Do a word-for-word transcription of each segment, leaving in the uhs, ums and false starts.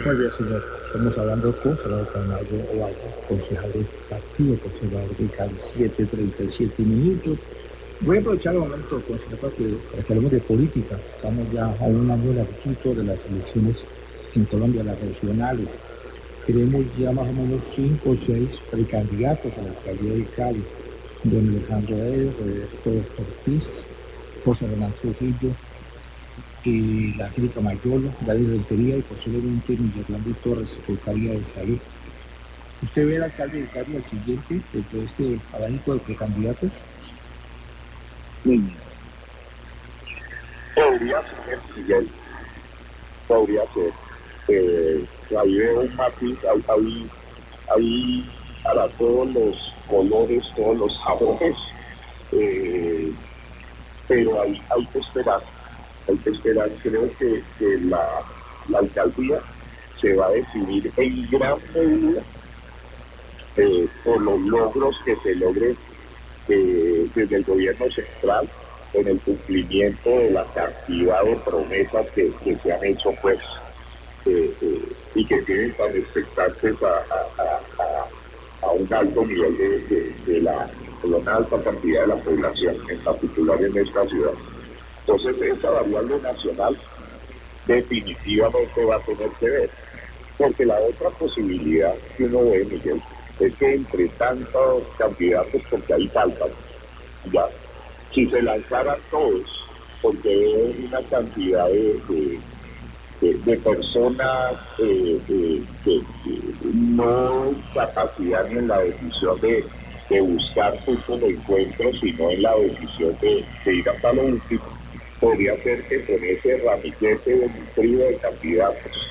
Muy bien, señor. Estamos hablando con Salvador Camargo Ovalle, concejal del Partido Conservador de Cali, siete treinta y siete minutos. Voy a aprovechar el momento, concejal, para que, para que hablemos de política. Estamos ya a un año larguito de las elecciones en Colombia, las regionales. Tenemos ya más o menos cinco o seis precandidatos a la alcaldía de Cali. Don Alejandro E., Roberto Ortiz, José Hernán Trujillo, y la Angélica Mayolo, David Rentería y posiblemente Miguel Orlando Torres, Secretaría de Salud. ¿Usted ve al alcalde de Cali al siguiente dentro de este abanico de precandidatos? Mm. Podría ser, Miguel, podría ser. Eh, ahí veo un matiz, hay, hay, hay para todos los colores, todos los sabores, eh, pero hay, hay que esperar, hay que esperar. Creo que, que la, la alcaldía se va a decidir en gran medida eh, por los logros que se logren eh, desde el gobierno central en el cumplimiento de la cantidad de promesas que, que se han hecho, pues, eh, eh, y que tienen tan expectantes a, a, a, a un alto nivel de, de, de la, de una alta cantidad de la población, en particular en esta ciudad. Entonces, esta variable nacional definitivamente va a tener que ver, porque la otra posibilidad que uno ve, Miguel, es que entre tantos candidatos, porque ahí faltan, ya, si se lanzaran todos, porque veo una cantidad de, de, de, de personas eh, eh, que eh, no en capacidad ni en la decisión de, de buscar puntos de encuentro, sino en la decisión de, de ir hasta lo último, podría ser que con ese ramillete de trío de candidatos,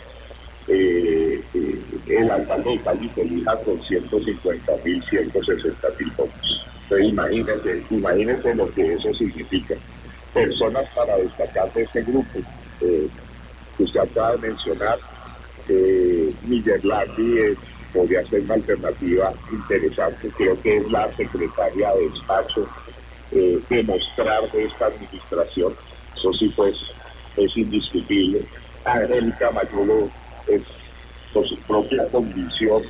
Eh, eh, el alcalde de Cali se elija con ciento cincuenta mil, ciento sesenta mil votos. Entonces imagínense, imagínense lo que eso significa. Personas para destacar de ese grupo, eh, que usted acaba de mencionar, eh, Miguel Landi eh, podría ser una alternativa interesante. Creo que es la secretaria de despacho eh, demostrar de esta administración. Eso sí, pues, es indiscutible. Angélica Mayolo es, por su propia condición,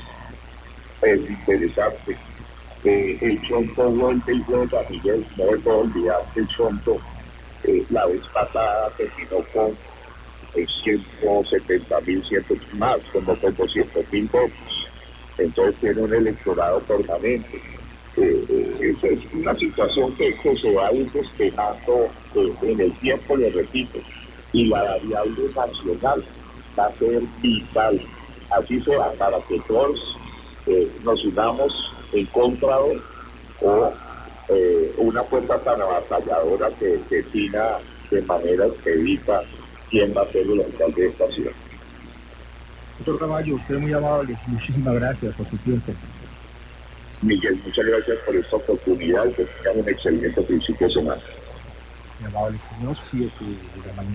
es interesante. Eh, el Chonto vuelve y juega, Miguel, no me puedo olvidar que el Chonto eh, la vez pasada terminó con eh, ciento setenta mil, ciento más, como con doscientos mil votos. Entonces tiene un electorado permanente. Eh, eh, esa es una situación que, que se va a ir despejando eh, en el tiempo, le repito, y la variable nacional va a ser vital, así sea, para que todos eh, nos unamos en contra de o eh, una fuerza tan avasalladora que defina de manera expedita quién va a ser el alcalde de esta ciudad. Doctor Caballo, usted es muy amable. Muchísimas gracias por su tiempo. Miguel, muchas gracias por esta oportunidad y que tengan un excelente principio de semana. Muy amable, señor. siete de la mañana.